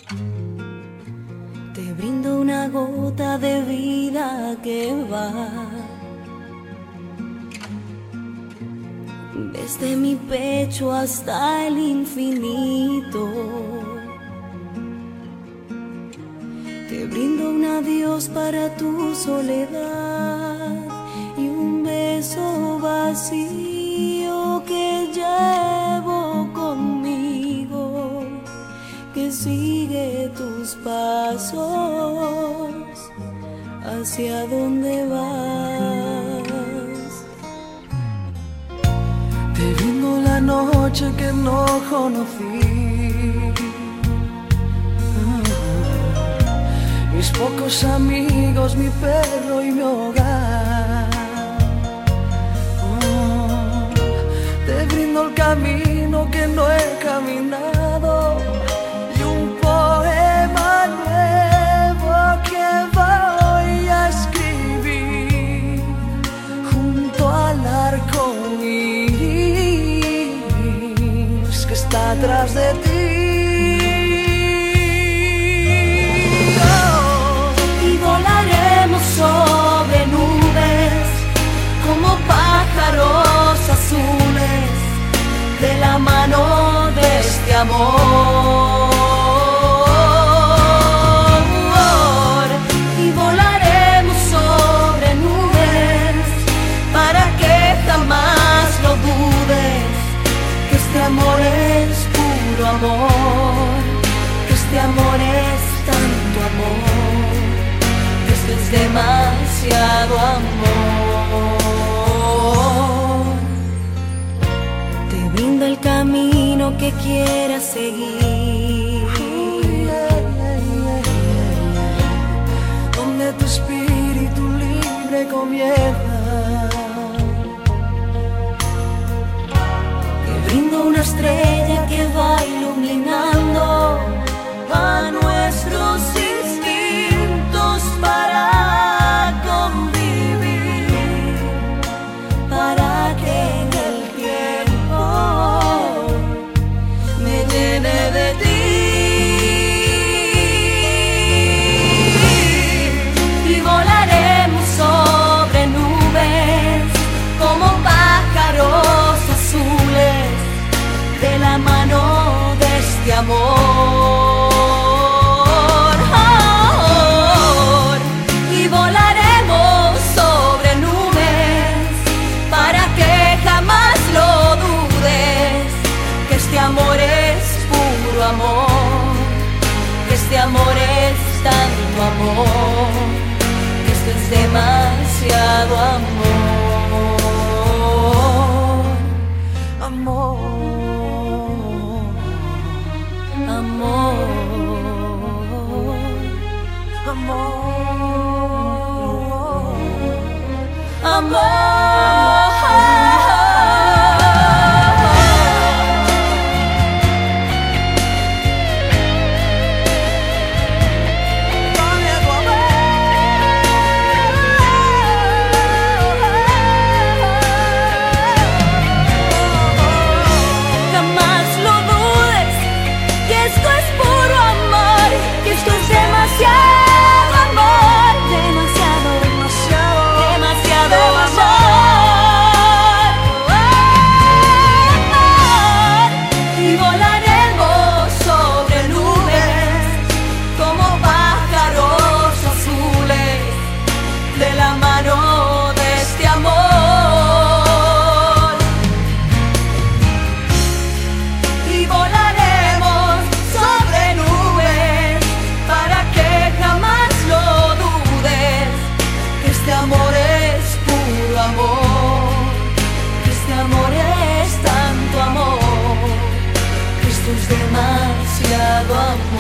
Te brindo una gota de vida que va desde mi pecho hasta el infinito. Te brindo un adiós para tu soledad y un beso vacío que llevo conmigo, que sigue tus pasos hacia donde vas. Te brindo la noche que no conocí, mis pocos amigos, mi perro y mi hogar. Te brindo el camino que no he caminado y un poema nuevo que voy a escribir junto al arco iris que está atrás de ti. Sobre nubes como pájaros azules de la mano de este amor, y volaremos sobre nubes para que jamás lo dudes, que este amor es puro amor, que este amor es tanto amor, es demasiado amor. Te brindo el camino que quieras seguir, donde tu espíritu libre comienza. te brindo una estrella que va iluminando a nuestros instintos para convivir, para que en el tiempo me llene de ti. Y volaremos sobre nubes como pájaros azules de la mano de este amor. Amor es puro amor, que este amor es tanto amor, que esto es demasiado amor. Amor, amor, amor, amor. demasiado amor.